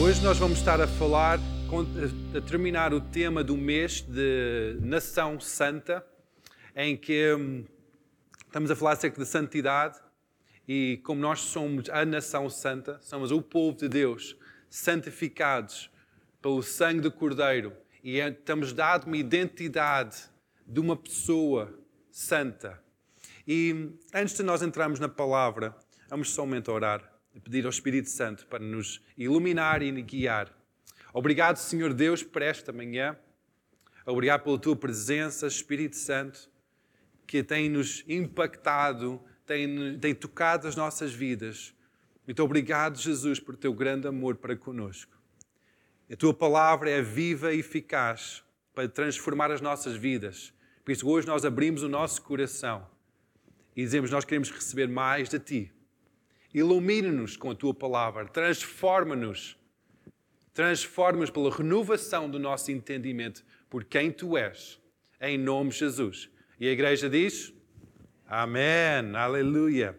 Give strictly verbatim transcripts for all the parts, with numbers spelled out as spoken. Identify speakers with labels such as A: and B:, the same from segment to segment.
A: Hoje nós vamos estar a falar, a terminar o tema do mês de Nação Santa, em que hum, estamos a falar acerca de santidade e como nós somos a Nação Santa, somos o povo de Deus, santificados pelo sangue do Cordeiro e estamos dados uma identidade de uma pessoa santa. E antes de nós entrarmos na palavra, vamos somente orar. Pedir ao Espírito Santo para nos iluminar e guiar. Obrigado, Senhor Deus, por esta manhã. Obrigado pela Tua presença, Espírito Santo, que tem nos impactado, tem, tem tocado as nossas vidas. Muito obrigado, Jesus, por Teu grande amor para conosco. A Tua palavra é viva e eficaz para transformar as nossas vidas. Por isso, hoje nós abrimos o nosso coração e dizemos, nós queremos receber mais de Ti. Ilumina-nos com a Tua palavra, transforma-nos, transforma-nos pela renovação do nosso entendimento por quem Tu és, em nome de Jesus. E a igreja diz, amém, aleluia.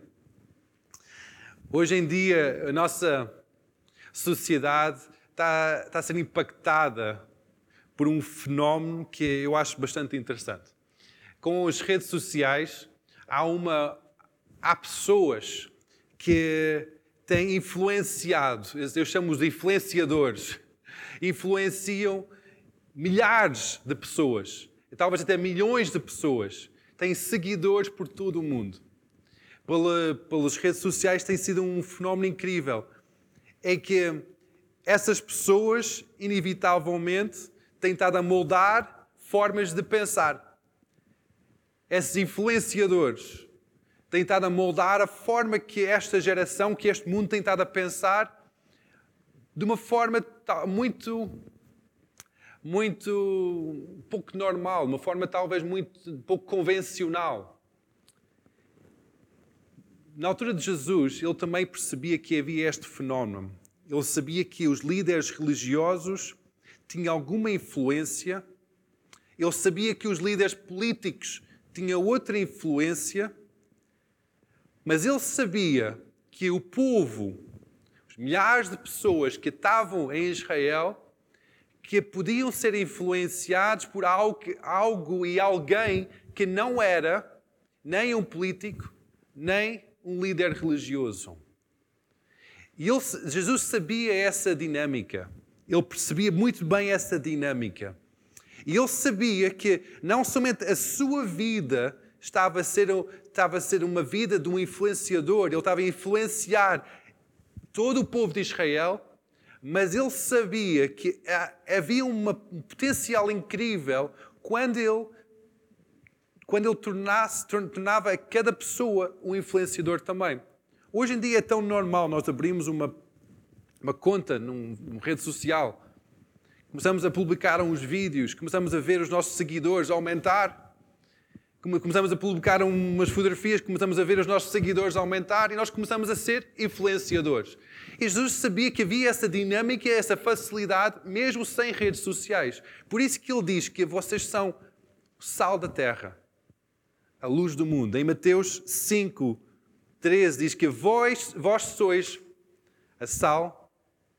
A: Hoje em dia, a nossa sociedade está, está a ser impactada por um fenómeno que eu acho bastante interessante. Com as redes sociais, há, uma, há pessoas que têm influenciado, eu chamo-os de influenciadores, influenciam milhares de pessoas, talvez até milhões de pessoas, têm seguidores por todo o mundo. Pela, pelas redes sociais tem sido um fenómeno incrível. É que essas pessoas, inevitavelmente, têm estado a moldar formas de pensar. Esses influenciadores tem estado a moldar a forma que esta geração, que este mundo tem estado a pensar de uma forma muito, muito pouco normal, uma forma talvez muito pouco convencional. Na altura de Jesus, ele também percebia que havia este fenómeno. Ele sabia que os líderes religiosos tinham alguma influência. Ele sabia que os líderes políticos tinham outra influência. Mas ele sabia que o povo, os milhares de pessoas que estavam em Israel, que podiam ser influenciados por algo, algo e alguém que não era nem um político, nem um líder religioso. E ele, Jesus sabia essa dinâmica. Ele percebia muito bem essa dinâmica. E ele sabia que não somente a sua vida Estava a, ser, estava a ser uma vida de um influenciador. Ele estava a influenciar todo o povo de Israel, mas ele sabia que havia uma, um potencial incrível quando ele, quando ele tornasse, tornava a cada pessoa um influenciador também. Hoje em dia é tão normal nós abrimos uma, uma conta num, numa rede social, começamos a publicar uns vídeos, começamos a ver os nossos seguidores aumentar, começamos a publicar umas fotografias, começamos a ver os nossos seguidores aumentar e nós começamos a ser influenciadores. E Jesus sabia que havia essa dinâmica, essa facilidade, mesmo sem redes sociais. Por isso que ele diz que vocês são o sal da terra, a luz do mundo. Em Mateus cinco, treze diz que vós, vós sois a sal,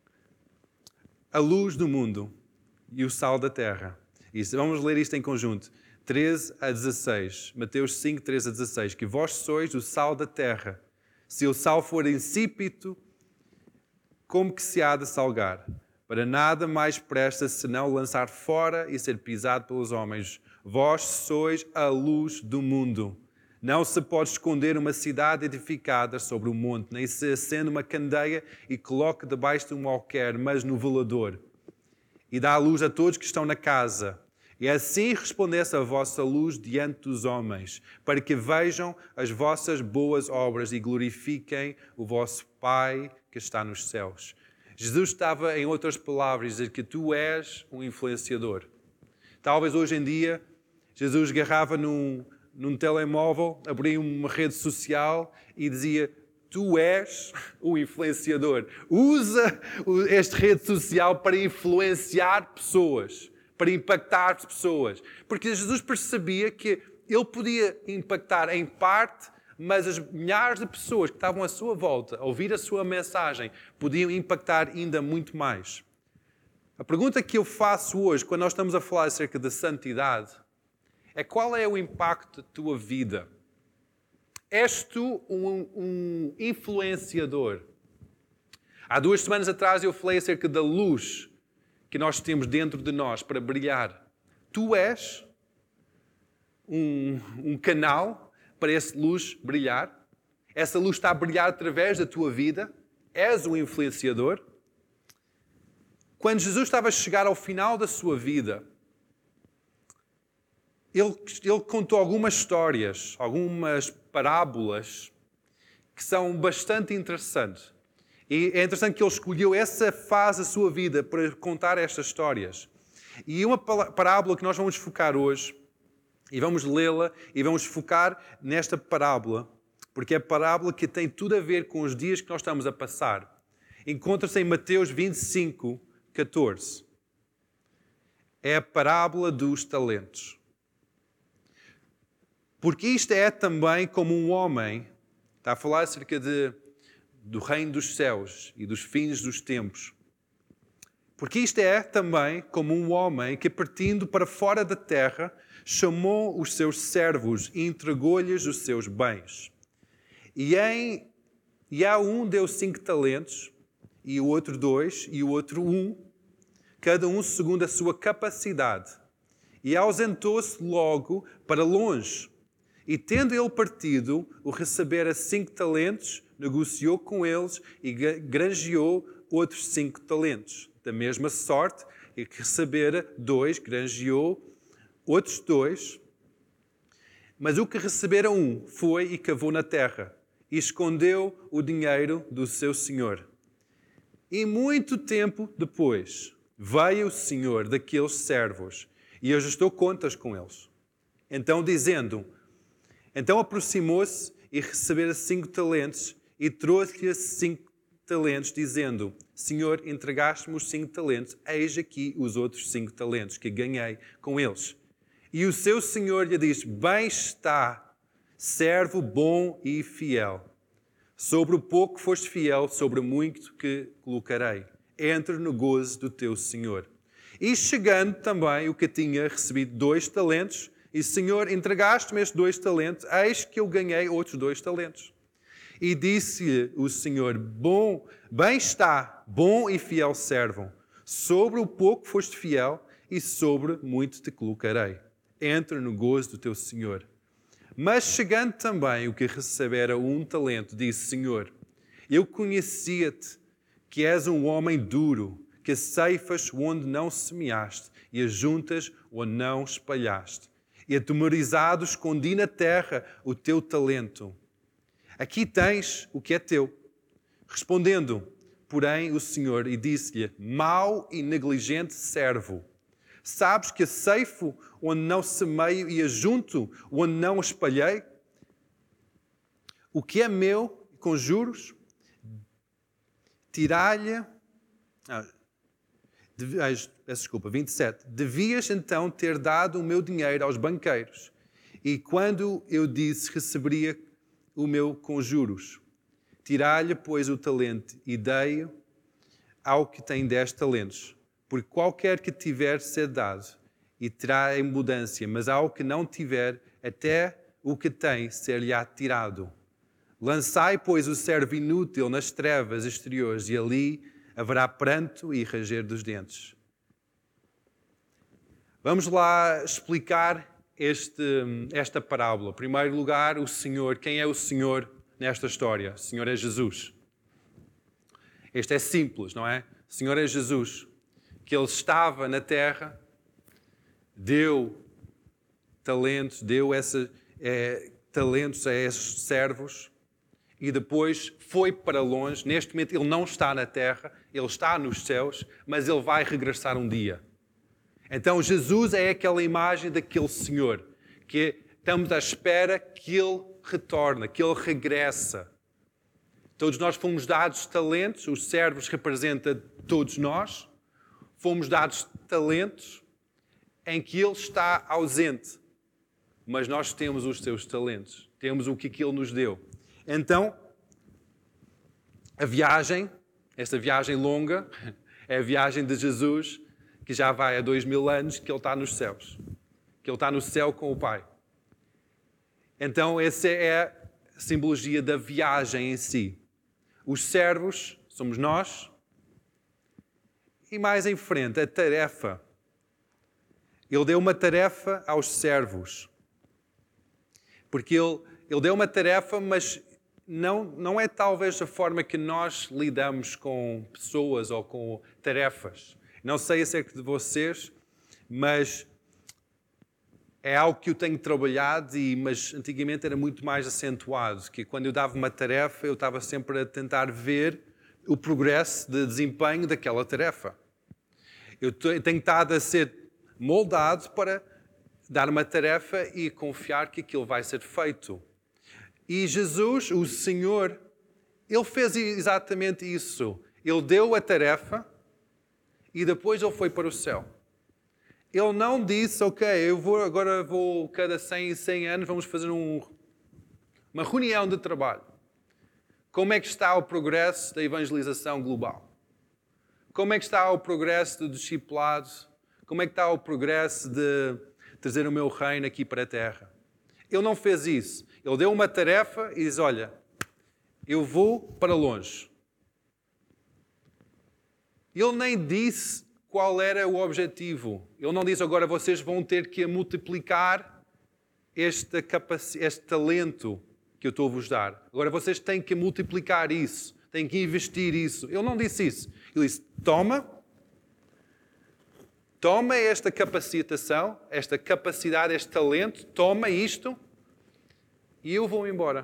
A: a luz do mundo e o sal da terra. E vamos ler isto em conjunto. treze a dezasseis. Mateus cinco, treze a dezasseis. Que vós sois o sal da terra. Se o sal for insípido, como que se há de salgar? Para nada mais presta senão lançar fora e ser pisado pelos homens. Vós sois a luz do mundo. Não se pode esconder uma cidade edificada sobre um monte, nem se acende uma candeia e coloca debaixo de um alqueire, mas no velador. E dá a luz a todos que estão na casa. E assim resplandece a vossa luz diante dos homens, para que vejam as vossas boas obras e glorifiquem o vosso Pai que está nos céus. Jesus estava, em outras palavras, a dizer que tu és um influenciador. Talvez hoje em dia, Jesus agarrava num, num telemóvel, abria uma rede social e dizia, tu és um influenciador. Usa esta rede social para influenciar pessoas. Para impactar pessoas. Porque Jesus percebia que ele podia impactar em parte, mas as milhares de pessoas que estavam à sua volta, a ouvir a sua mensagem, podiam impactar ainda muito mais. A pergunta que eu faço hoje, quando nós estamos a falar acerca da santidade, é qual é o impacto da tua vida? És tu um, um influenciador? Há duas semanas atrás eu falei acerca da luz que nós temos dentro de nós para brilhar. Tu és um, um canal para essa luz brilhar? Essa luz está a brilhar através da tua vida? És um influenciador? Quando Jesus estava a chegar ao final da sua vida, ele, ele contou algumas histórias, algumas parábolas que são bastante interessantes. E é interessante que ele escolheu essa fase da sua vida para contar estas histórias. E uma parábola que nós vamos focar hoje, e vamos lê-la, e vamos focar nesta parábola, porque é a parábola que tem tudo a ver com os dias que nós estamos a passar. Encontra-se em Mateus vinte e cinco, catorze. É a parábola dos talentos. Porque isto é também como um homem, está a falar acerca de, do reino dos céus e dos fins dos tempos. Porque isto é também como um homem que, partindo para fora da terra, chamou os seus servos e entregou-lhes os seus bens. E, em, e a um deu cinco talentos, e o outro dois, e o outro um, cada um segundo a sua capacidade. E ausentou-se logo para longe. E tendo ele partido, o recebera cinco talentos, negociou com eles e granjeou outros cinco talentos. Da mesma sorte, e que recebera dois, granjeou outros dois. Mas o que recebera um foi e cavou na terra, e escondeu o dinheiro do seu senhor. E muito tempo depois, veio o senhor daqueles servos e ajustou contas com eles. Então, dizendo, então aproximou-se e recebera cinco talentos e trouxe-lhe cinco talentos, dizendo, Senhor, entregaste-me os cinco talentos, eis aqui os outros cinco talentos que ganhei com eles. E o seu senhor lhe disse, bem está, servo bom e fiel. Sobre o pouco foste fiel, sobre o muito que colocarei. Entre no gozo do teu senhor. E chegando também o que tinha recebido dois talentos, e Senhor, entregaste-me estes dois talentos, eis que eu ganhei outros dois talentos. E disse-lhe o Senhor, bom, bem está, bom e fiel servo. Sobre o pouco foste fiel, e sobre muito te colocarei. Entra no gozo do teu Senhor. Mas chegando também o que recebera um talento, disse, Senhor, eu conhecia-te, que és um homem duro, que ceifas onde não semeaste e ajuntas onde não espalhaste. E atemorizado escondi na terra o teu talento. Aqui tens o que é teu. Respondendo, porém, o Senhor e disse-lhe, mau e negligente servo, sabes que ceifo onde não semeio e ajunto onde não espalhei? O que é meu, com juros, tirar-lhe... Ah, peço desculpa, vinte e sete. Devias então ter dado o meu dinheiro aos banqueiros, e quando eu disse, receberia o meu com juros. Tirar-lhe, pois, o talento e dei-o ao que tem dez talentos. Porque qualquer que tiver ser dado, e terá em abundância, mas ao que não tiver, até o que tem ser-lhe-á tirado. Lançai, pois, o servo inútil nas trevas exteriores, e ali haverá pranto e ranger dos dentes. Vamos lá explicar este, esta parábola. Em primeiro lugar, o Senhor. Quem é o Senhor nesta história? O Senhor é Jesus. Este é simples, não é? O Senhor é Jesus. Que Ele estava na terra, deu talentos, deu essa, é, talentos a esses servos, e depois foi para longe. Neste momento ele não está na terra, ele está nos céus, mas ele vai regressar um dia. Então Jesus é aquela imagem daquele Senhor, que estamos à espera que ele retorne, que ele regressa. Todos nós fomos dados talentos, os servos representam todos nós, fomos dados talentos em que ele está ausente. mas nós temos os seus talentos. Temos o que Ele nos deu. Então, a viagem, esta viagem longa, é a viagem de Jesus, que já vai há dois mil anos, que Ele está nos céus. Que Ele está no céu com o Pai. Então, essa é a simbologia da viagem em si. Os servos somos nós. E mais em frente, a tarefa. Ele deu uma tarefa aos servos. Porque Ele, ele deu uma tarefa, mas não, não é talvez a forma que nós lidamos com pessoas ou com tarefas. Não sei acerca de vocês, mas é algo que eu tenho trabalhado, e, mas antigamente era muito mais acentuado, que quando eu dava uma tarefa, eu estava sempre a tentar ver o progresso de desempenho daquela tarefa. Eu tenho estado a ser moldado para dar uma tarefa e confiar que aquilo vai ser feito. E Jesus, o Senhor, Ele fez exatamente isso. Ele deu a tarefa e depois Ele foi para o céu. Ele não disse, ok, eu vou, agora vou, cada cem, cem anos, vamos fazer um, uma reunião de trabalho. Como é que está o progresso da evangelização global? Como é que está o progresso do discipulado? Como é que está o progresso de trazer o meu reino aqui para a terra? Ele não fez isso. Ele deu uma tarefa e diz, olha, eu vou para longe. Ele nem disse qual era o objetivo. Ele não disse, agora vocês vão ter que multiplicar este, capac... este talento que eu estou a vos dar. Agora vocês têm que multiplicar isso. Têm que investir isso. Ele não disse isso. Ele disse, toma, toma esta capacitação, esta capacidade, este talento, toma isto e eu vou embora.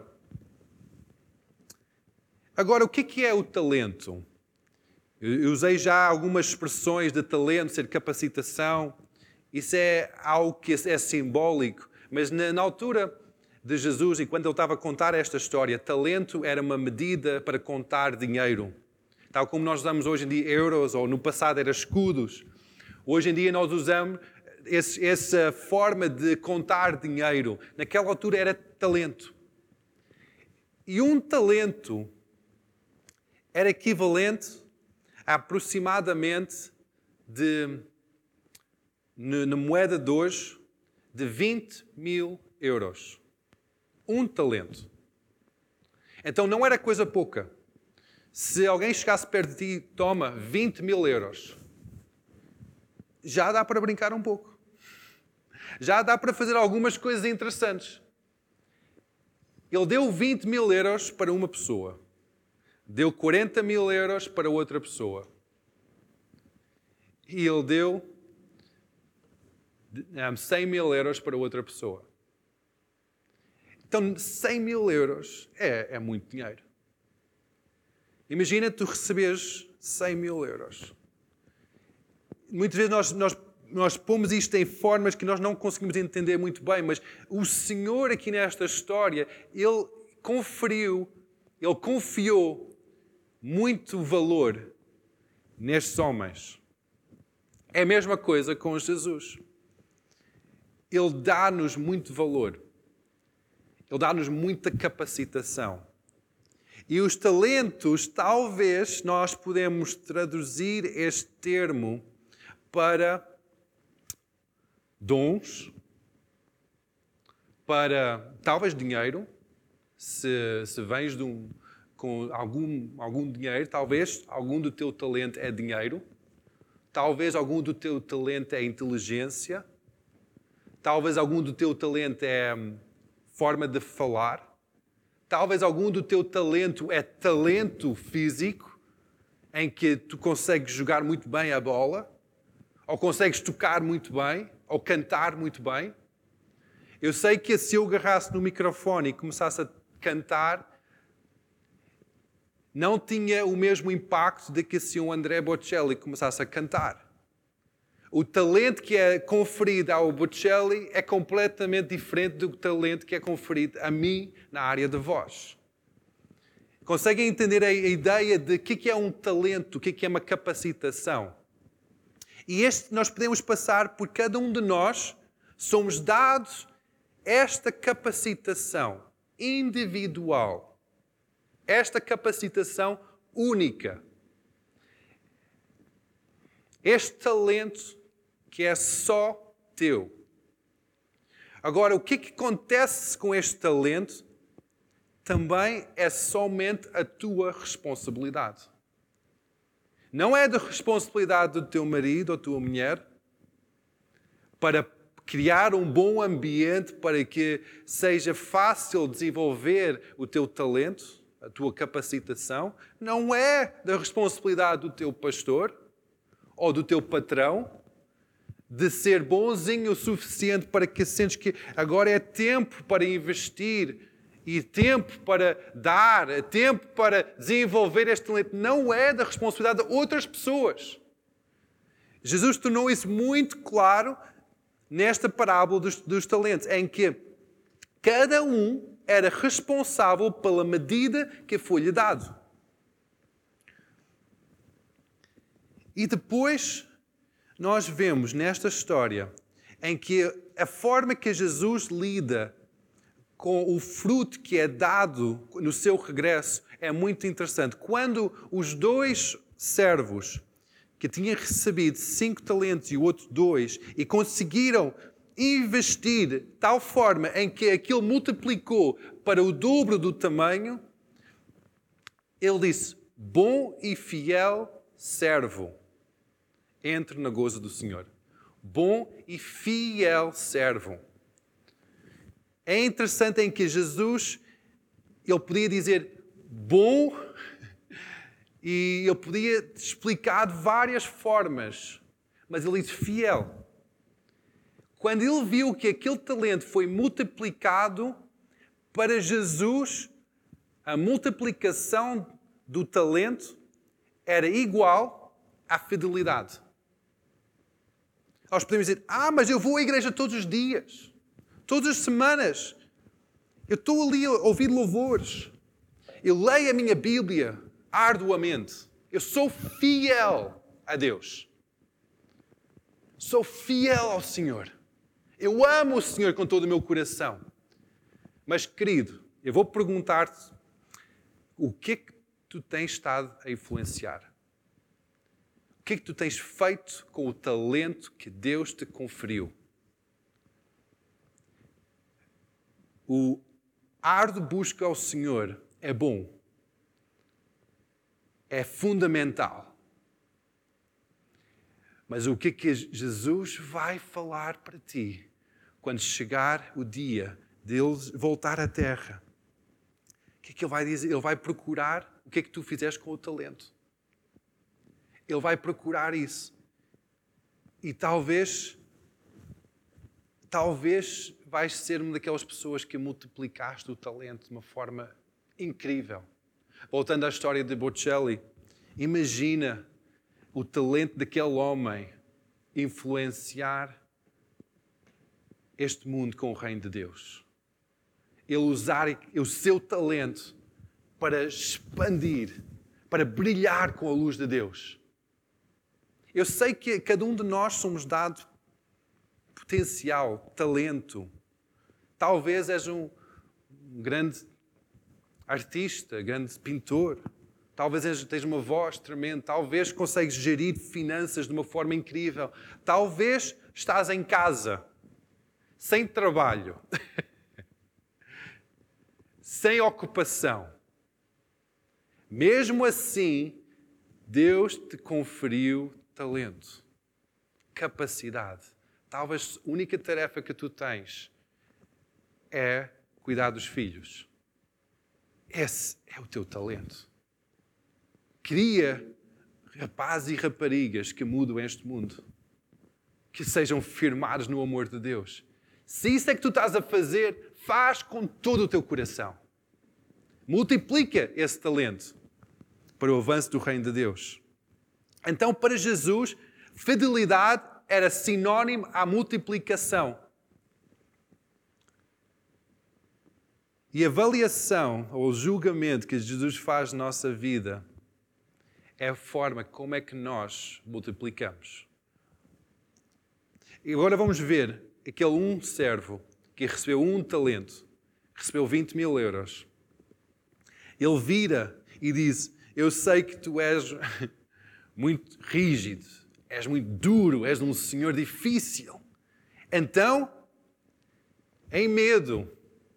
A: Agora, o que é o talento? Eu usei já algumas expressões de talento, ser capacitação. Isso é algo que é simbólico. Mas na, na altura de Jesus, e quando ele estava a contar esta história, talento era uma medida para contar dinheiro. Tal como nós usamos hoje em dia euros, ou no passado era escudos. Hoje em dia nós usamos esse, essa forma de contar dinheiro. Naquela altura era talento. E um talento era equivalente a aproximadamente de, na moeda de hoje, de vinte mil euros. Um talento. Então não era coisa pouca. Se alguém chegasse perto de ti, toma vinte mil euros. Já dá para brincar um pouco. Já dá para fazer algumas coisas interessantes. Ele deu vinte mil euros para uma pessoa. Deu quarenta mil euros para outra pessoa. E ele deu cem mil euros para outra pessoa. Então, cem mil euros é, é muito dinheiro. Imagina tu receberes cem mil euros. Muitas vezes nós, nós, nós pomos isto em formas que nós não conseguimos entender muito bem, mas o Senhor aqui nesta história, Ele conferiu, Ele confiou muito valor nestes homens. É a mesma coisa com Jesus. Ele dá-nos muito valor. Ele dá-nos muita capacitação. E os talentos, talvez nós podemos traduzir este termo para dons, para talvez dinheiro, se, se vens de um, com algum, algum dinheiro, talvez algum do teu talento é dinheiro, talvez algum do teu talento é inteligência, talvez algum do teu talento é forma de falar, talvez algum do teu talento é talento físico, em que tu consegues jogar muito bem a bola, ou consegues tocar muito bem, ou cantar muito bem. Eu sei que se eu agarrasse no microfone e começasse a cantar, não tinha o mesmo impacto de que se um André Bocelli começasse a cantar. O talento que é conferido ao Bocelli é completamente diferente do talento que é conferido a mim na área de voz. Conseguem entender a ideia de o que é um talento, o que é uma capacitação? E este nós podemos passar por cada um de nós, somos dados esta capacitação individual, esta capacitação única, este talento que é só teu. Agora, o que é que acontece com este talento também é somente a tua responsabilidade. Não é da responsabilidade do teu marido ou tua mulher para criar um bom ambiente para que seja fácil desenvolver o teu talento, a tua capacitação. Não é da responsabilidade do teu pastor ou do teu patrão de ser bonzinho o suficiente para que sentes que agora é tempo para investir e tempo para dar, é tempo para desenvolver este talento. Não é da responsabilidade de outras pessoas. Jesus tornou isso muito claro nesta parábola dos, dos talentos, em que cada um era responsável pela medida que foi-lhe dado. E depois nós vemos nesta história em que a forma que Jesus lida com o fruto que é dado no seu regresso é muito interessante. Quando os dois servos que tinham recebido cinco talentos e o outro dois e conseguiram investir de tal forma em que aquilo multiplicou para o dobro do tamanho, ele disse: bom e fiel servo, entre na gozo do Senhor. Bom e fiel servo. É interessante em que Jesus, ele podia dizer bom e ele podia explicar de várias formas, mas ele disse fiel. Quando ele viu que aquele talento foi multiplicado, para Jesus, a multiplicação do talento era igual à fidelidade. Nós podemos dizer: ah, mas eu vou à igreja todos os dias, todas as semanas. Eu estou ali a ouvir louvores. Eu leio a minha Bíblia arduamente. Eu sou fiel a Deus. Sou fiel ao Senhor. Eu amo o Senhor com todo o meu coração. Mas, querido, eu vou perguntar-te: o que é que tu tens estado a influenciar? O que é que tu tens feito com o talento que Deus te conferiu? O árduo busca ao Senhor é bom. É fundamental. Mas o que é que Jesus vai falar para ti quando chegar o dia dele voltar à terra? O que é que ele vai dizer? Ele vai procurar o que é que tu fizeste com o talento. Ele vai procurar isso. E talvez, talvez vais ser uma daquelas pessoas que multiplicaste o talento de uma forma incrível. Voltando à história de Bocelli, imagina o talento daquele homem influenciar este mundo com o reino de Deus. Ele usar o seu talento para expandir, para brilhar com a luz de Deus. Eu sei que cada um de nós somos dado potencial, talento. Talvez és um grande artista, grande pintor. Talvez tens uma voz tremenda. Talvez consegues gerir finanças de uma forma incrível. Talvez estás em casa, sem trabalho, sem ocupação. Mesmo assim, Deus te conferiu talento, capacidade. Talvez a única tarefa que tu tens é cuidar dos filhos. Esse é o teu talento. Cria rapazes e raparigas que mudam este mundo. Que sejam firmados no amor de Deus. Se isso é que tu estás a fazer, faz com todo o teu coração. Multiplica esse talento para o avanço do reino de Deus. Então, para Jesus, fidelidade era sinónimo à multiplicação. E a avaliação ou o julgamento que Jesus faz na nossa vida é a forma como é que nós multiplicamos. E agora vamos ver aquele um servo que recebeu um talento, recebeu vinte mil euros. Ele vira e diz, eu sei que tu és muito rígido, és muito duro, és um senhor difícil. Então, em medo,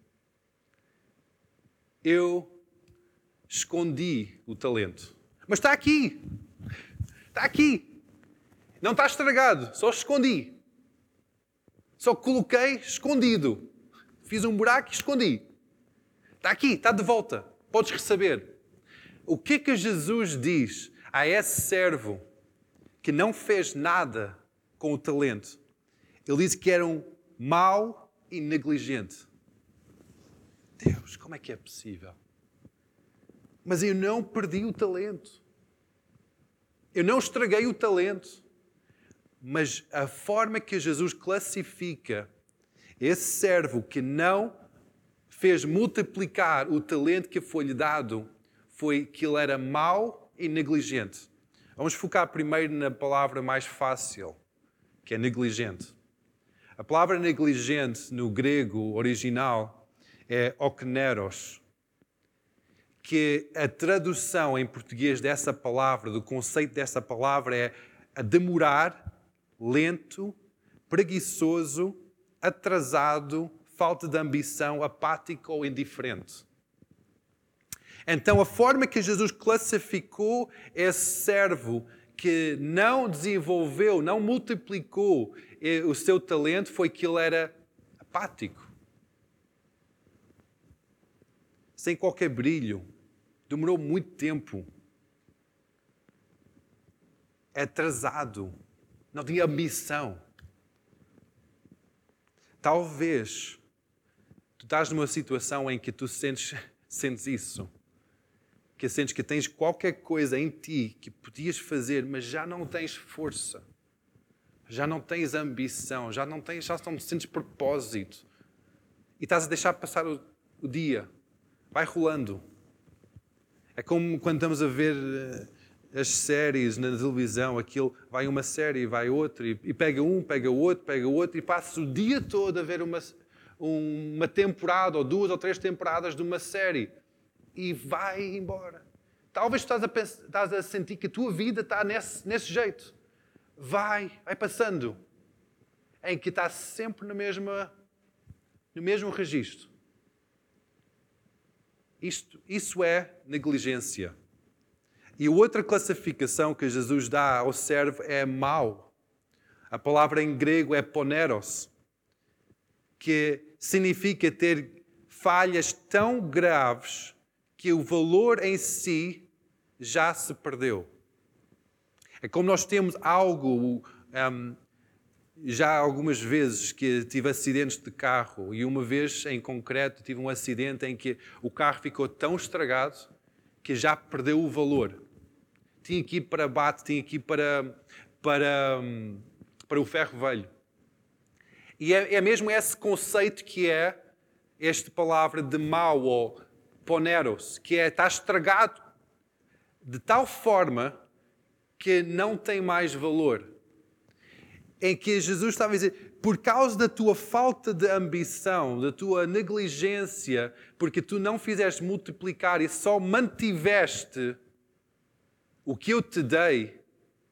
A: eu escondi o talento. Mas está aqui. Está aqui. Não está estragado, só escondi. Só coloquei escondido. Fiz um buraco e escondi. Está aqui, está de volta. Podes receber. O que é que Jesus diz a esse servo que não fez nada com o talento? Ele diz que era um mau e negligente. Deus, como é que é possível? Mas eu não perdi o talento. Eu não estraguei o talento. Mas a forma que Jesus classifica esse servo que não fez multiplicar o talento que foi-lhe dado foi que ele era mau e negligente. Vamos focar primeiro na palavra mais fácil, que é negligente. A palavra negligente no grego original é okneros, que a tradução em português dessa palavra, do conceito dessa palavra, é a demorar, lento, preguiçoso, atrasado, falta de ambição, apático ou indiferente. Então, a forma que Jesus classificou esse servo que não desenvolveu, não multiplicou o seu talento foi que ele era apático. Sem qualquer brilho. Demorou muito tempo. Atrasado. Não tinha ambição. Talvez tu estás numa situação em que tu sentes, sentes isso. Que sentes que tens qualquer coisa em ti que podias fazer, mas já não tens força. Já não tens ambição. Já não tens, já não sentes propósito. E estás a deixar passar o, o dia. Vai rolando. É como quando estamos a ver as séries na televisão, aquilo, vai uma série, vai outra, e, e pega um, pega outro, pega outro, e passa o dia todo a ver uma, uma temporada, ou duas ou três temporadas de uma série, e vai embora. Talvez tu estás a, pensar, estás a sentir que a tua vida está nesse, nesse jeito. Vai, vai passando, em que está sempre no mesmo, no mesmo registro. Isto, isso é negligência. E a outra classificação que Jesus dá ao servo é mau. A palavra em grego é poneros, que significa ter falhas tão graves que o valor em si já se perdeu. É como nós temos algo, um, já algumas vezes que tive acidentes de carro, e uma vez em concreto tive um acidente em que o carro ficou tão estragado que já perdeu o valor. Tinha que ir para bate, tinha que ir para, para, para o ferro velho. E é, é mesmo esse conceito que é esta palavra de mau, ou poneros, que é está estragado de tal forma que não tem mais valor. Em que Jesus estava a dizer, por causa da tua falta de ambição, da tua negligência, porque tu não fizeste multiplicar e só mantiveste o que eu te dei,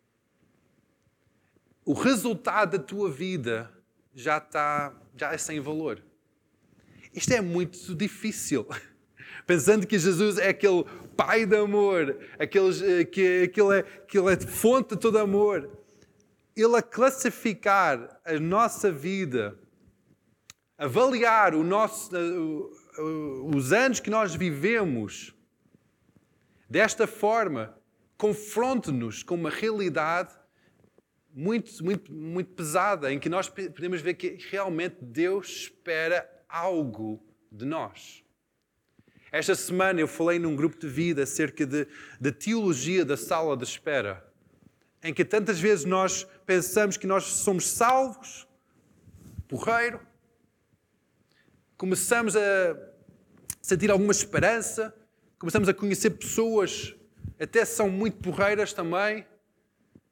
A: o resultado da tua vida já está, já é sem valor. Isto é muito difícil. Pensando que Jesus é aquele pai de amor, aquele, que, aquele, aquele é fonte de todo amor. Ele a classificar a nossa vida, avaliar o nosso, os anos que nós vivemos desta forma, confronta-nos com uma realidade muito, muito, muito pesada, em que nós podemos ver que realmente Deus espera algo de nós. Esta semana eu falei num grupo de vida acerca de, de teologia da sala de espera, em que tantas vezes nós pensamos que nós somos salvos, porreiro, começamos a sentir alguma esperança, começamos a conhecer pessoas, até são muito porreiras também,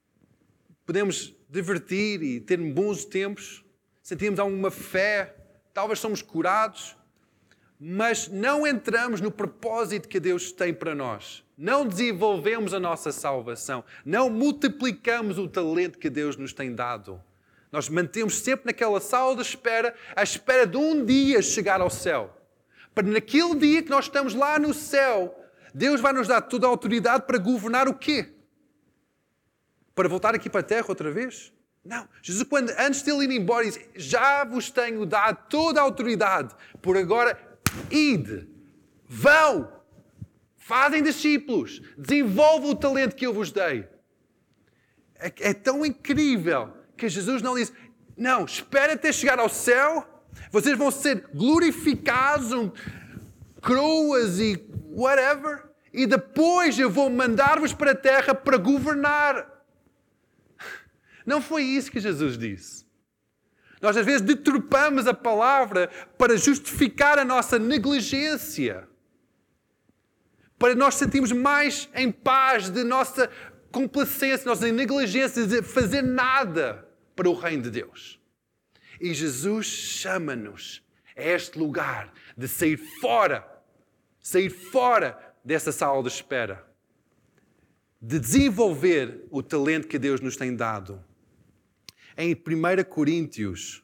A: podemos divertir e ter bons tempos, sentimos alguma fé, talvez somos curados, mas não entramos no propósito que Deus tem para nós. Não desenvolvemos a nossa salvação. Não multiplicamos o talento que Deus nos tem dado. Nós mantemos sempre naquela sala de espera, à espera de um dia chegar ao céu. Para naquele dia que nós estamos lá no céu, Deus vai nos dar toda a autoridade para governar o quê? Para voltar aqui para a terra outra vez? Não. Jesus, quando, antes de ele ir embora, disse, já vos tenho dado toda a autoridade. Por agora, ide, vão, fazem discípulos, desenvolvam o talento que eu vos dei. É, é tão incrível que Jesus não diz, não, espera até chegar ao céu, vocês vão ser glorificados, um, coroas e whatever, e depois eu vou mandar-vos para a terra para governar. Não foi isso que Jesus disse. Nós às vezes deturpamos a palavra para justificar a nossa negligência. Para nós sentirmos mais em paz de nossa complacência, nossa negligência de fazer nada para o reino de Deus. E Jesus chama-nos a este lugar de sair fora, sair fora dessa sala de espera, de desenvolver o talento que Deus nos tem dado. Em primeira Coríntios,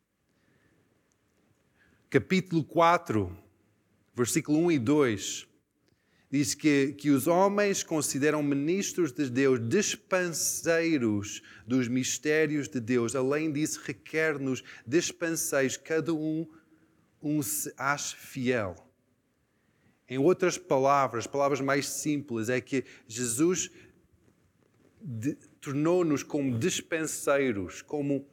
A: capítulo quatro, versículo um e dois, diz que, que os homens consideram ministros de Deus, despenseiros dos mistérios de Deus. Além disso, requer-nos despenseiros, cada um, um se ache fiel. Em outras palavras, palavras mais simples, é que Jesus de, tornou-nos como despenseiros, como,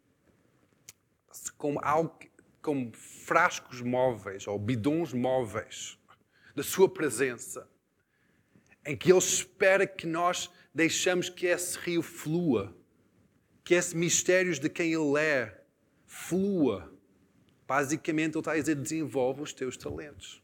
A: como, algo, como frascos móveis ou bidões móveis da sua presença, em que Ele espera que nós deixamos que esse rio flua, que esses mistérios de quem Ele é flua. Basicamente, Ele está a dizer, desenvolve os teus talentos.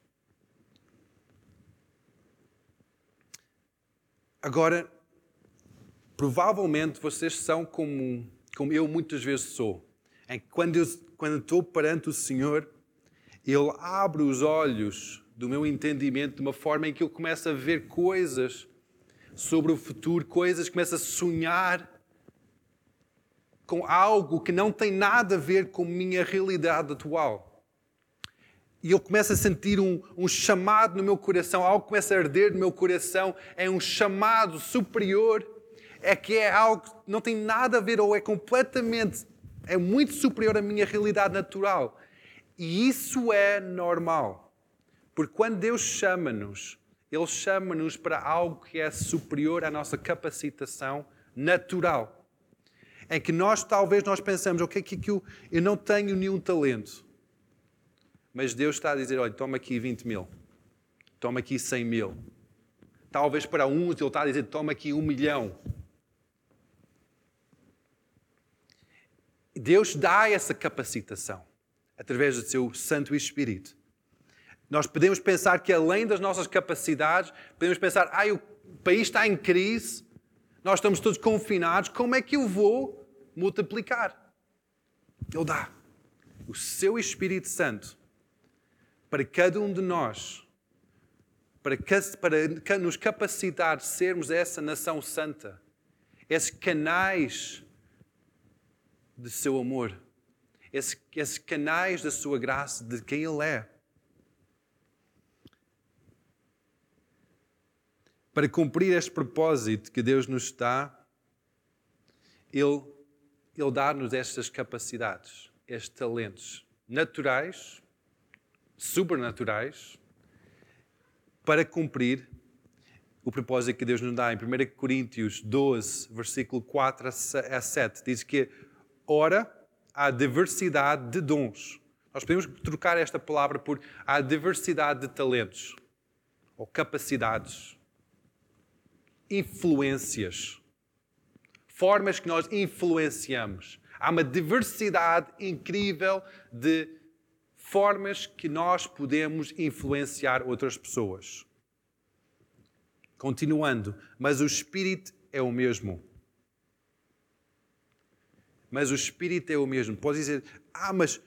A: Agora, provavelmente vocês são como, como eu muitas vezes sou, em que quando eu, quando estou perante o Senhor, Ele abre os olhos do meu entendimento de uma forma em que eu começo a ver coisas sobre o futuro, coisas, começo a sonhar com algo que não tem nada a ver com a minha realidade atual. E eu começo a sentir um, um chamado no meu coração, algo começa a arder no meu coração, é um chamado superior, é que é algo que não tem nada a ver ou é completamente, é muito superior à minha realidade natural. E isso é normal. Porque quando Deus chama-nos, Ele chama-nos para algo que é superior à nossa capacitação natural. É que nós, talvez, nós pensamos, ok, que eu, eu não tenho nenhum talento. Mas Deus está a dizer, olha, toma aqui vinte mil. Toma aqui cem mil. Talvez para uns Ele está a dizer, toma aqui um milhão. Deus dá essa capacitação através do seu Santo Espírito. Nós podemos pensar que além das nossas capacidades, podemos pensar, ah, o país está em crise, nós estamos todos confinados, como é que eu vou multiplicar? Ele dá o seu Espírito Santo para cada um de nós, para, para nos capacitar de sermos essa nação santa, esses canais de seu amor, esses, esses canais da sua graça, de quem Ele é. Para cumprir este propósito que Deus nos dá, Ele, Ele dá-nos estas capacidades, estes talentos naturais, sobrenaturais, para cumprir o propósito que Deus nos dá. Em primeira Coríntios doze, versículo quatro a sete, diz que, ora, há diversidade de dons. Nós podemos trocar esta palavra por há diversidade de talentos ou capacidades, influências, formas que nós influenciamos. Há uma diversidade incrível de formas que nós podemos influenciar outras pessoas. Continuando, mas o Espírito é o mesmo. Mas o Espírito é o mesmo. Pode dizer, ah, mas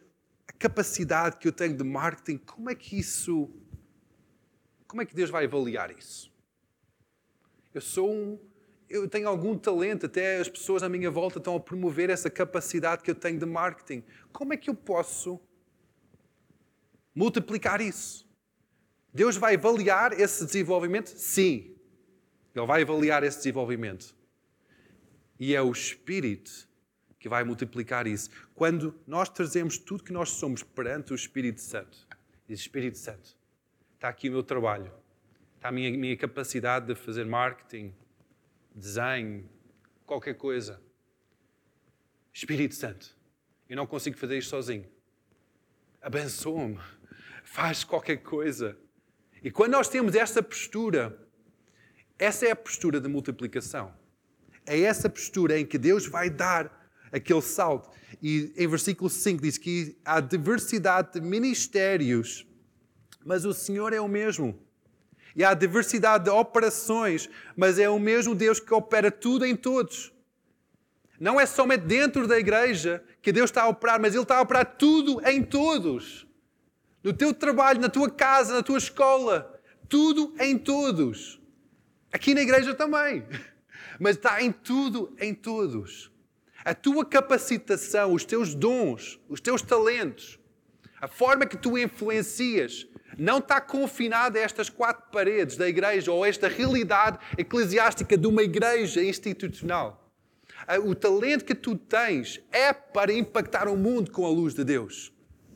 A: a capacidade que eu tenho de marketing, como é que isso, como é que Deus vai avaliar isso? Eu sou um, eu tenho algum talento, até as pessoas à minha volta estão a promover essa capacidade que eu tenho de marketing. Como é que eu posso multiplicar isso? Deus vai avaliar esse desenvolvimento? Sim. Ele vai avaliar esse desenvolvimento. E é o Espírito que vai multiplicar isso. Quando nós trazemos tudo que nós somos perante o Espírito Santo, diz: Espírito Santo, está aqui o meu trabalho, está a minha, minha capacidade de fazer marketing, desenho, qualquer coisa. Espírito Santo, eu não consigo fazer isto sozinho. Abençoa-me, faz qualquer coisa. E quando nós temos esta postura, essa é a postura de multiplicação. É essa postura em que Deus vai dar aquele salto. E em versículo cinco diz que há diversidade de ministérios, mas o Senhor é o mesmo. E há diversidade de operações, mas é o mesmo Deus que opera tudo em todos. Não é somente dentro da igreja que Deus está a operar, mas Ele está a operar tudo em todos. No teu trabalho, na tua casa, na tua escola. Tudo em todos. Aqui na igreja também. Mas está em tudo, em todos. A tua capacitação, os teus dons, os teus talentos, a forma que tu influencias, não está confinada a estas quatro paredes da igreja ou a esta realidade eclesiástica de uma igreja institucional. O talento que tu tens é para impactar o mundo com a luz de Deus.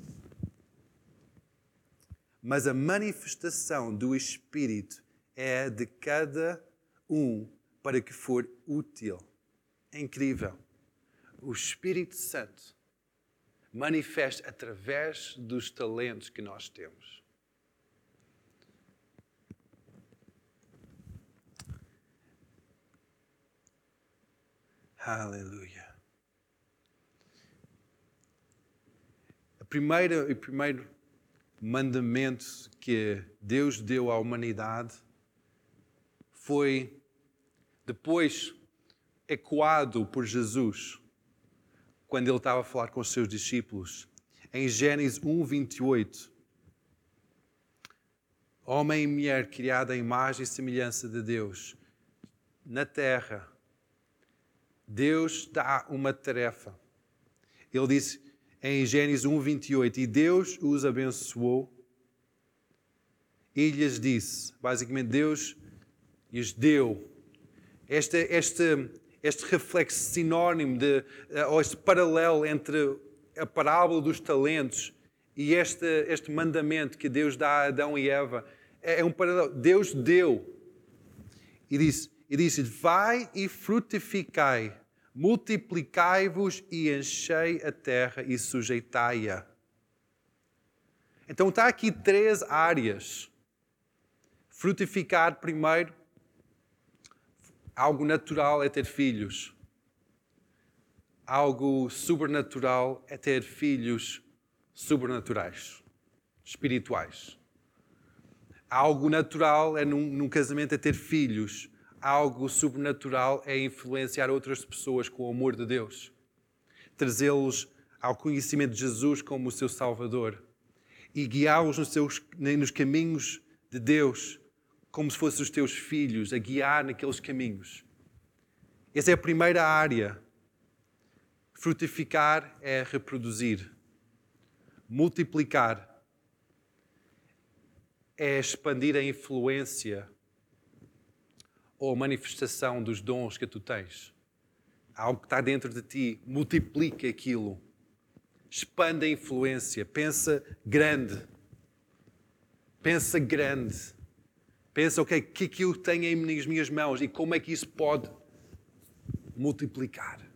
A: Mas a manifestação do Espírito é de cada um para que for útil. É incrível. O Espírito Santo manifesta através dos talentos que nós temos. Aleluia. A primeira, o primeiro mandamento que Deus deu à humanidade foi depois ecoado por Jesus quando ele estava a falar com os seus discípulos. Em Gênesis um, vinte e oito. Homem e mulher criada à imagem e semelhança de Deus. Na terra, Deus dá uma tarefa. Ele disse em Gênesis um, vinte e oito, e Deus os abençoou e lhes disse, basicamente Deus lhes deu este, este, este reflexo sinónimo, de, ou este paralelo entre a parábola dos talentos e este, este mandamento que Deus dá a Adão e Eva. É um paralelo. Deus deu e disse, e disse: vai e frutificai, multiplicai-vos e enchei a terra e sujeitai-a. Então está aqui três áreas. Frutificar primeiro. Algo natural é ter filhos. Algo sobrenatural é ter filhos sobrenaturais, espirituais. Algo natural é num, num casamento é ter filhos. Algo sobrenatural é influenciar outras pessoas com o amor de Deus. Trazê-los ao conhecimento de Jesus como o seu Salvador. E guiá-los nos, seus, nos caminhos de Deus, como se fossem os teus filhos, a guiar naqueles caminhos. Essa é a primeira área. Frutificar é reproduzir. Multiplicar é expandir a influência ou a manifestação dos dons que tu tens. Algo que está dentro de ti, multiplica aquilo. Expande a influência. Pensa grande. Pensa grande. Pensa, ok, o que é que eu tenho em nas minhas mãos e como é que isso pode multiplicar.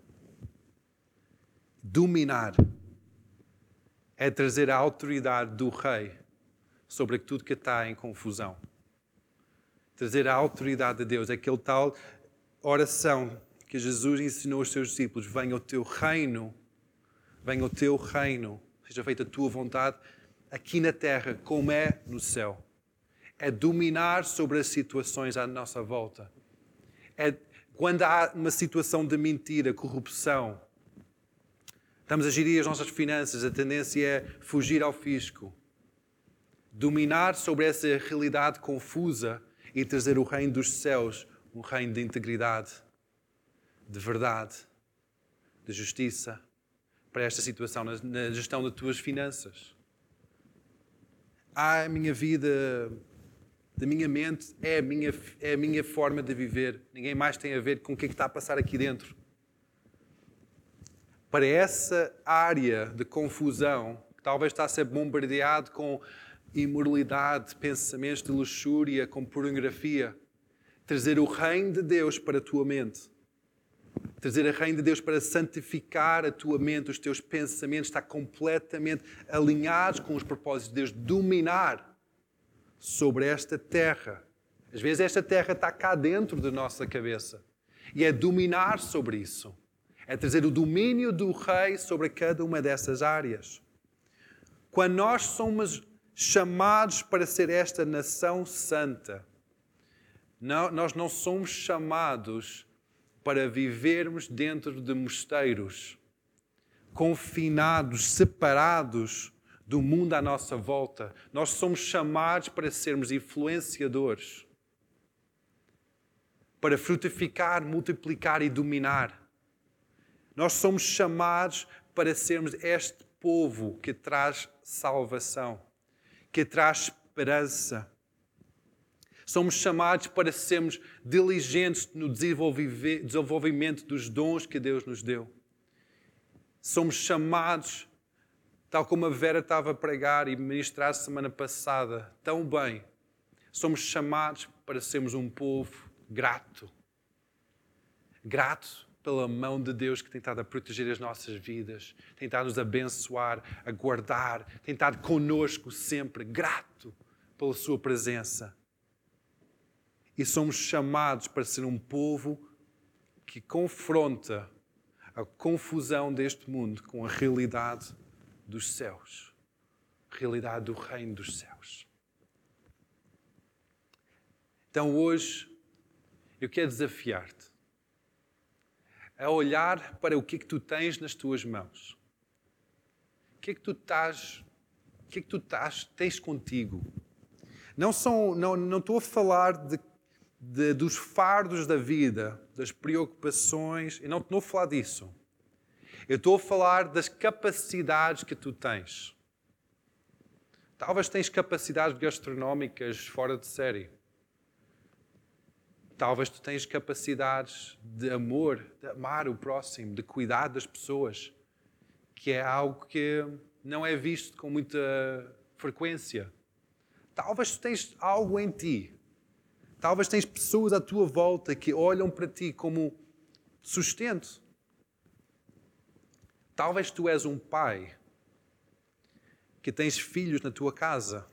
A: Dominar é trazer a autoridade do rei sobre tudo que está em confusão. Trazer a autoridade de Deus, aquele tal oração que Jesus ensinou aos seus discípulos: venha o teu reino, venha o teu reino, seja feita a tua vontade aqui na terra como é no céu. É dominar sobre as situações à nossa volta. É quando há uma situação de mentira, corrupção, Estamos a gerir as nossas finanças, a tendência é fugir ao fisco. Dominar sobre essa realidade confusa e trazer o reino dos céus, um reino de integridade, de verdade, de justiça, para esta situação, na, na gestão das tuas finanças. Ah, a minha vida, da minha mente, é a minha, é a minha forma de viver. Ninguém mais tem a ver com o que é que está a passar aqui dentro. Para essa área de confusão, que talvez está a ser bombardeado com imoralidade, pensamentos de luxúria, com pornografia, trazer o reino de Deus para a tua mente. Trazer o reino de Deus para santificar a tua mente, os teus pensamentos, estar completamente alinhados com os propósitos de Deus, dominar sobre esta terra. Às vezes esta terra está cá dentro da nossa cabeça. E é dominar sobre isso. É trazer o domínio do rei sobre cada uma dessas áreas. Quando nós somos chamados para ser esta nação santa, não, nós não somos chamados para vivermos dentro de mosteiros, confinados, separados do mundo à nossa volta. Nós somos chamados para sermos influenciadores, para frutificar, multiplicar e dominar. Nós somos chamados para sermos este povo que traz salvação, que traz esperança. Somos chamados para sermos diligentes no desenvolvimento dos dons que Deus nos deu. Somos chamados, tal como a Vera estava a pregar e ministrar semana passada, tão bem, somos chamados para sermos um povo grato. Grato pela mão de Deus que tem estado a proteger as nossas vidas, tem estado a nos abençoar, a guardar, tem estado connosco sempre, grato pela sua presença. E somos chamados para ser um povo que confronta a confusão deste mundo com a realidade dos céus, a realidade do reino dos céus. Então hoje eu quero desafiar-te a olhar para o que é que tu tens nas tuas mãos. O que é que tu estás, o que é que tu estás, tens contigo? Não, são, não, não estou a falar de, de, dos fardos da vida, das preocupações, eu não estou a falar disso. Eu estou a falar das capacidades que tu tens. Talvez tens capacidades gastronómicas fora de série. Talvez tu tens capacidades de amor, de amar o próximo, de cuidar das pessoas, que é algo que não é visto com muita frequência. Talvez tu tens algo em ti. Talvez tens pessoas à tua volta que olham para ti como sustento. Talvez tu és um pai que tens filhos na tua casa.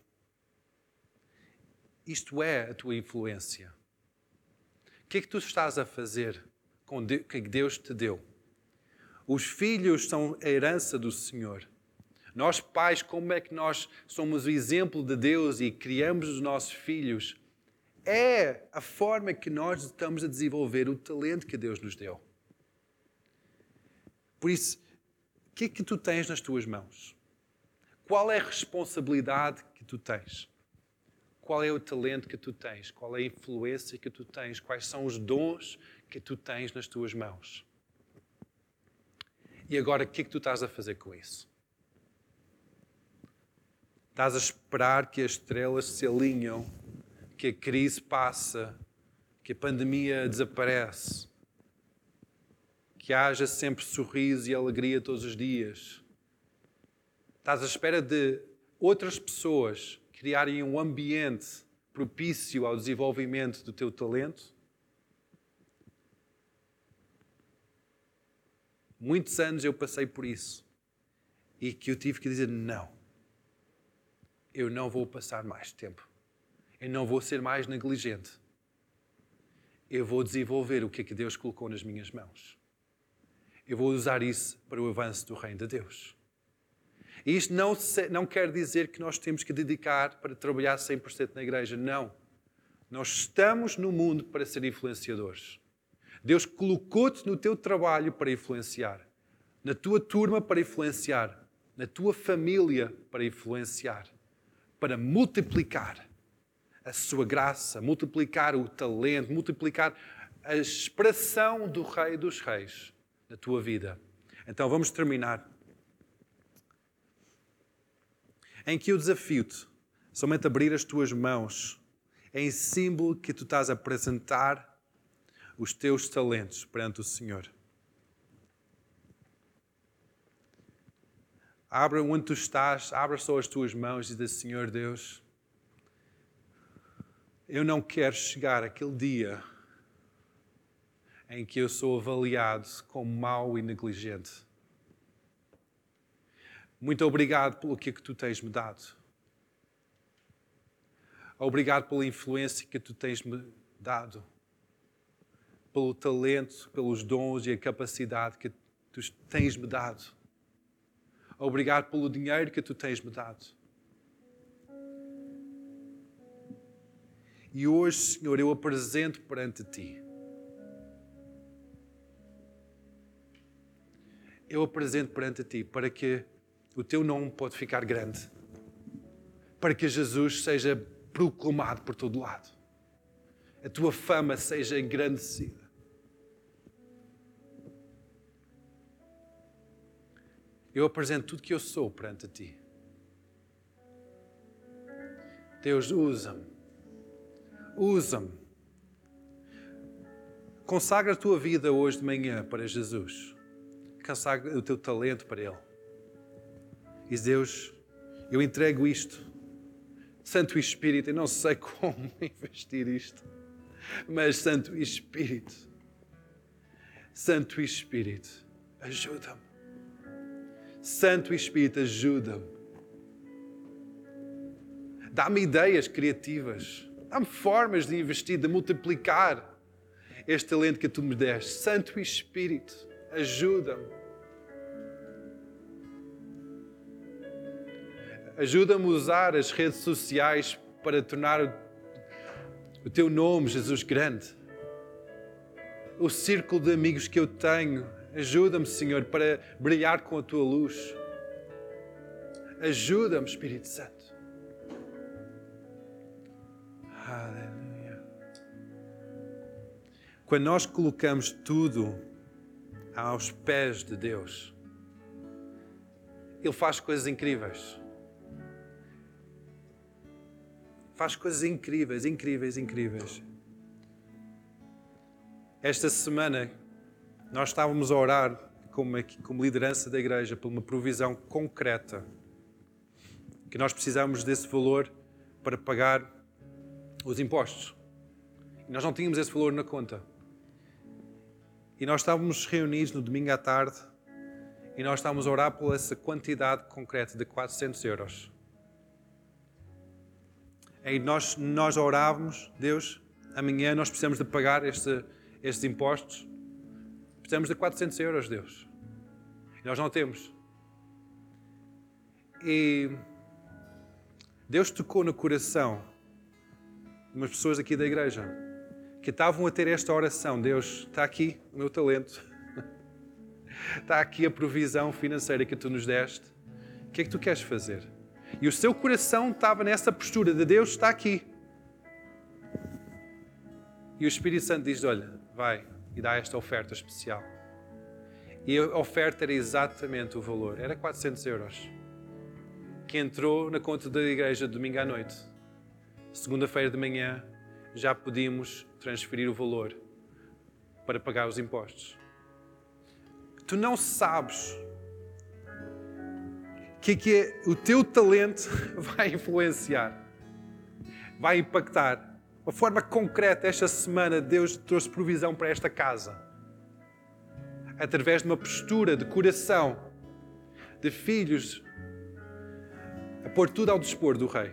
A: Isto é a tua influência. O que é que tu estás a fazer com o que Deus te deu? Os filhos são a herança do Senhor. Nós, pais, como é que nós somos o exemplo de Deus e criamos os nossos filhos? É a forma que nós estamos a desenvolver o talento que Deus nos deu. Por isso, o que é que tu tens nas tuas mãos? Qual é a responsabilidade que tu tens? Qual é o talento que tu tens? Qual é a influência que tu tens? Quais são os dons que tu tens nas tuas mãos? E agora, o que é que tu estás a fazer com isso? Estás a esperar que as estrelas se alinham, que a crise passa, que a pandemia desaparece, que haja sempre sorriso e alegria todos os dias? Estás à espera de outras pessoas criarem um ambiente propício ao desenvolvimento do teu talento? Muitos anos eu passei por isso e que eu tive que dizer não. Eu não vou passar mais tempo. Eu não vou ser mais negligente. Eu vou desenvolver o que é que Deus colocou nas minhas mãos. Eu vou usar isso para o avanço do reino de Deus. E isto não, se, não quer dizer que nós temos que dedicar para trabalhar cem por cento na igreja. Não. Nós estamos no mundo para ser influenciadores. Deus colocou-te no teu trabalho para influenciar. na tua turma para influenciar, na tua família para influenciar, para multiplicar a sua graça, multiplicar o talento, multiplicar a expressão do Rei dos Reis na tua vida. Então vamos terminar. Em que eu desafio-te somente abrir as tuas mãos em símbolo que tu estás a apresentar os teus talentos perante o Senhor. Abra onde tu estás, abra só as tuas mãos e diz: Senhor Deus, eu não quero chegar àquele dia em que eu sou avaliado como mau e negligente. Muito obrigado pelo que é que tu tens me dado. Obrigado pela influência que tu tens me dado. Pelo talento, pelos dons e a capacidade que tu tens me dado. Obrigado pelo dinheiro que tu tens me dado. E hoje, Senhor, eu apresento perante ti. Eu apresento perante ti para que o teu nome pode ficar grande. Para que Jesus seja proclamado por todo lado. A tua fama seja engrandecida. Eu apresento tudo que eu sou perante ti. Deus, usa-me. Usa-me. Consagra a tua vida hoje de manhã para Jesus. Consagra o teu talento para Ele. Diz: Deus, eu entrego isto. Santo Espírito, eu não sei como investir isto, mas Santo Espírito, Santo Espírito, ajuda-me. Santo Espírito, ajuda-me. Dá-me ideias criativas. Dá-me formas de investir, de multiplicar este talento que tu me deste. Santo Espírito, ajuda-me. Ajuda-me a usar as redes sociais para tornar o teu nome, Jesus, grande. O círculo de amigos que eu tenho. Ajuda-me, Senhor, para brilhar com a tua luz. Ajuda-me, Espírito Santo. Aleluia. Quando nós colocamos tudo aos pés de Deus, Ele faz coisas incríveis. Faz coisas incríveis, incríveis, incríveis. Esta semana nós estávamos a orar como, como liderança da igreja por uma provisão concreta. Que nós precisamos desse valor para pagar os impostos. E nós não tínhamos esse valor na conta. E nós estávamos reunidos no domingo à tarde e nós estávamos a orar por essa quantidade concreta de quatrocentos euros. Aí nós, nós orávamos: Deus, amanhã nós precisamos de pagar este, estes impostos. Precisamos de quatrocentos euros, Deus. E nós não temos. E Deus tocou no coração de umas pessoas aqui da igreja que estavam a ter esta oração: Deus, está aqui o meu talento. Está aqui a provisão financeira que tu nos deste. O que é que tu queres fazer? E o seu coração estava nessa postura de: Deus está aqui. E o Espírito Santo diz: olha, vai e dá esta oferta especial. E a oferta era exatamente o valor. Era quatrocentos euros. Que entrou na conta da igreja domingo à noite. Segunda-feira de manhã já podíamos transferir o valor para pagar os impostos. Tu não sabes que é que é, o teu talento vai influenciar, vai impactar. De uma forma concreta, esta semana Deus trouxe provisão para esta casa. Através de uma postura de coração, de filhos, a pôr tudo ao dispor do Rei.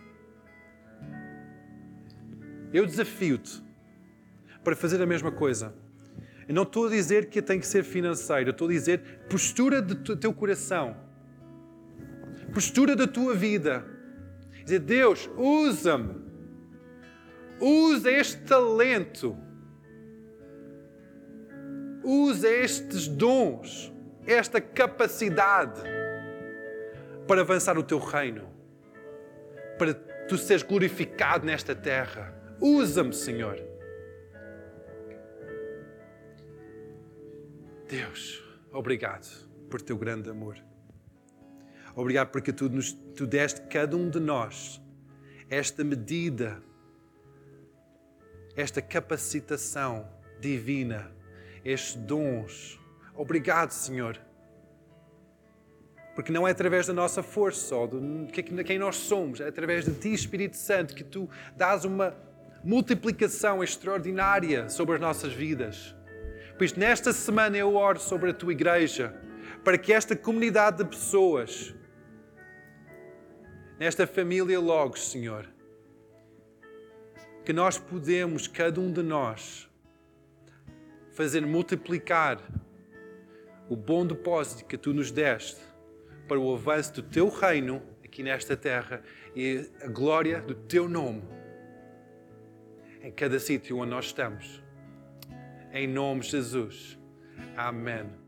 A: Eu desafio-te para fazer a mesma coisa. Eu não estou a dizer que tem que ser financeiro, eu estou a dizer postura do teu coração. Postura da tua vida. Dizer: Deus, usa-me. Usa este talento. Usa estes dons esta capacidade para avançar o teu reino, para tu seres glorificado nesta terra. Usa-me, Senhor. Deus, obrigado por teu grande amor. Obrigado porque tu, nos, tu deste cada um de nós esta medida, esta capacitação divina, estes dons. Obrigado, Senhor. Porque não é através da nossa força ou de quem nós somos, é através de Ti, Espírito Santo, que Tu dás uma multiplicação extraordinária sobre as nossas vidas. Por isso, nesta semana eu oro sobre a Tua igreja, para que esta comunidade de pessoas, nesta família Logos, Senhor, que nós podemos, cada um de nós, fazer multiplicar o bom depósito que Tu nos deste para o avanço do Teu reino aqui nesta terra e a glória do Teu nome em cada sítio onde nós estamos. Em nome de Jesus. Amém.